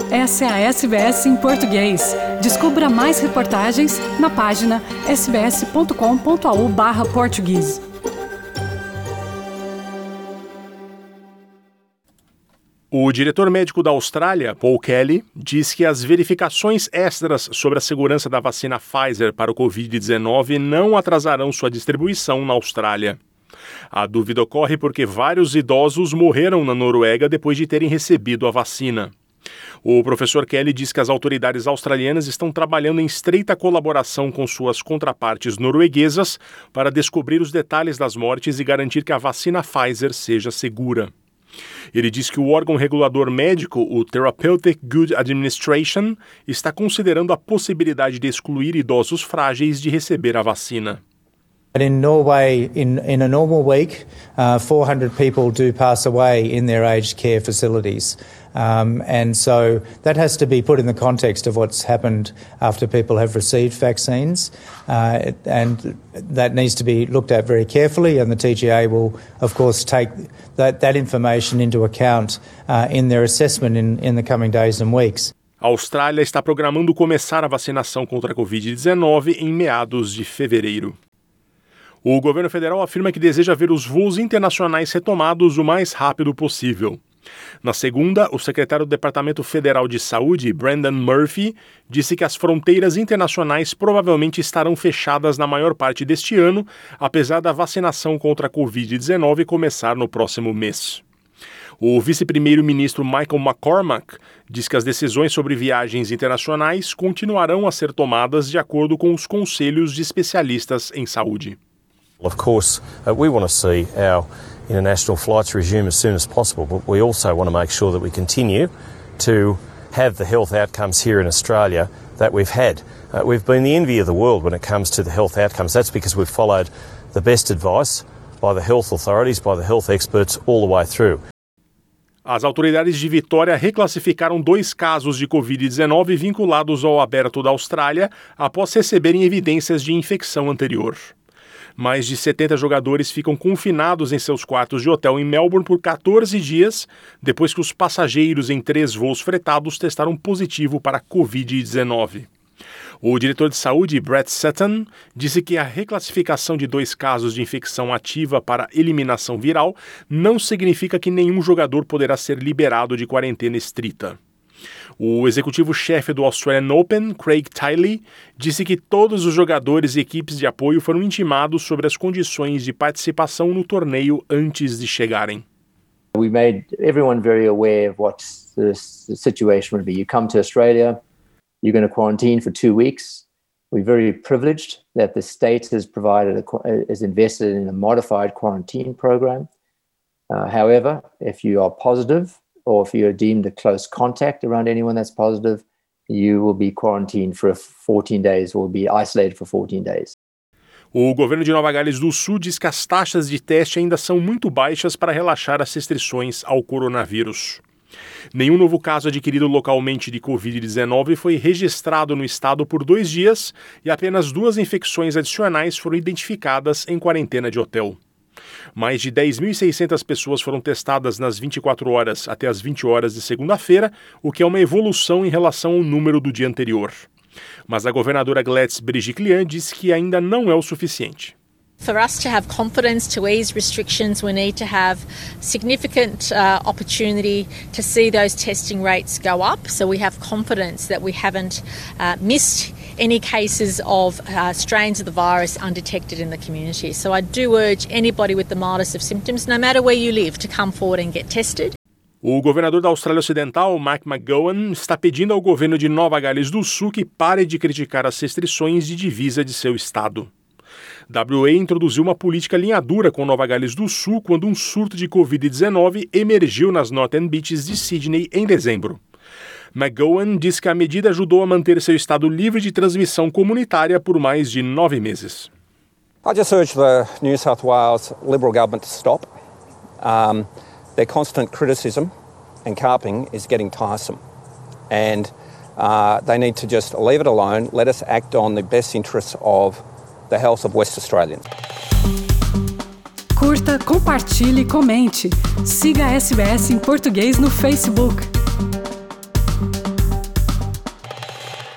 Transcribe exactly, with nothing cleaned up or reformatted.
Essa é a S B S em português. Descubra mais reportagens na página sbs.com.au barra português. O diretor médico da Austrália, Paul Kelly, diz que as verificações extras sobre a segurança da vacina Pfizer para o covid dezenove não atrasarão sua distribuição na Austrália. A dúvida ocorre porque vários idosos morreram na Noruega depois de terem recebido a vacina. O professor Kelly diz que as autoridades australianas estão trabalhando em estreita colaboração com suas contrapartes norueguesas para descobrir os detalhes das mortes e garantir que a vacina Pfizer seja segura. Ele diz que o órgão regulador médico, o Therapeutic Goods Administration, está considerando a possibilidade de excluir idosos frágeis de receber a vacina. In Norway, in, in a normal week, uh, four hundred people do pass away in their aged care facilities. Um, and so that has to be put in the context of what's happened after people have received vaccines. Uh, and that needs to be looked at very carefully, and the T G A will, of course, take that, that information into account uh, in their assessment in, in the coming days and weeks. A Austrália está programando começar a vacinação contra a covid dezenove em meados de fevereiro. O governo federal afirma que deseja ver os voos internacionais retomados o mais rápido possível. Na segunda, o secretário do Departamento Federal de Saúde, Brendan Murphy, disse que as fronteiras internacionais provavelmente estarão fechadas na maior parte deste ano, apesar da vacinação contra a covid dezenove começar no próximo mês. O vice-primeiro-ministro Michael McCormack diz que as decisões sobre viagens internacionais continuarão a ser tomadas de acordo com os conselhos de especialistas em saúde. Of course, uh, we want to see our international flights resume as soon as possible, but we also want to make sure that we continue to have the health outcomes here in Australia that we've had. Uh, we've been the envy of the world when it comes to the health outcomes. That's because we've followed the best advice by the health authorities, by the health experts all the way through. As autoridades de Vitória reclassificaram dois casos de covid dezenove vinculados ao aberto da Austrália após receberem evidências de infecção anterior. Mais de setenta jogadores ficam confinados em seus quartos de hotel em Melbourne por catorze dias, depois que os passageiros em três voos fretados testaram positivo para a covid dezenove. O diretor de saúde, Brett Sutton, disse que a reclassificação de dois casos de infecção ativa para eliminação viral não significa que nenhum jogador poderá ser liberado de quarentena estrita. O executivo-chefe do Australian Open, Craig Tiley, disse que todos os jogadores e equipes de apoio foram intimados sobre as condições de participação no torneio antes de chegarem. We made everyone very aware of what the situation would be. You come to Australia, you're going to quarantine for two weeks. We're very privileged that the state has provided, a, has invested in a modified quarantine program. Uh, however, if you are positive, or if you are deemed a close contact around anyone that's positive, you will be quarantined for fourteen days, or will be isolated for fourteen days. O governo de Nova Gales do Sul diz que as taxas de teste ainda são muito baixas para relaxar as restrições ao coronavírus. Nenhum novo caso adquirido localmente de covid dezenove foi registrado no estado por dois dias e apenas duas infecções adicionais foram identificadas em quarentena de hotel. Mais de dez mil e seiscentas pessoas foram testadas nas vinte e quatro horas até as vinte horas de segunda-feira, o que é uma evolução em relação ao número do dia anterior. Mas a governadora Gladys Berejiklian disse que ainda não é o suficiente. For us to have confidence to ease restrictions, we need to have significant uh, opportunity to see those testing rates go up, so we have confidence that we haven't uh, missed any cases of uh, strains of the virus undetected in the community. So I do urge anybody with the mildest of symptoms, no matter where you live, to come forward and get tested. O governador da Austrália Ocidental, Mike McGowan, está pedindo ao governo de Nova Gales do Sul que pare de criticar as restrições de divisa de seu estado. W A introduziu uma política linha dura com Nova Gales do Sul quando um surto de covid dezenove emergiu nas Northern Beaches de Sydney em dezembro. McGowan diz que a medida ajudou a manter seu estado livre de transmissão comunitária por mais de nove meses. I just urge the New South Wales Liberal government to stop. Um, their constant criticism and carping is getting tiresome. And uh, they need to just leave it alone. Let us act on the best interests of the health of West Australians. Curta, compartilhe, comente. Siga a S B S em português no Facebook.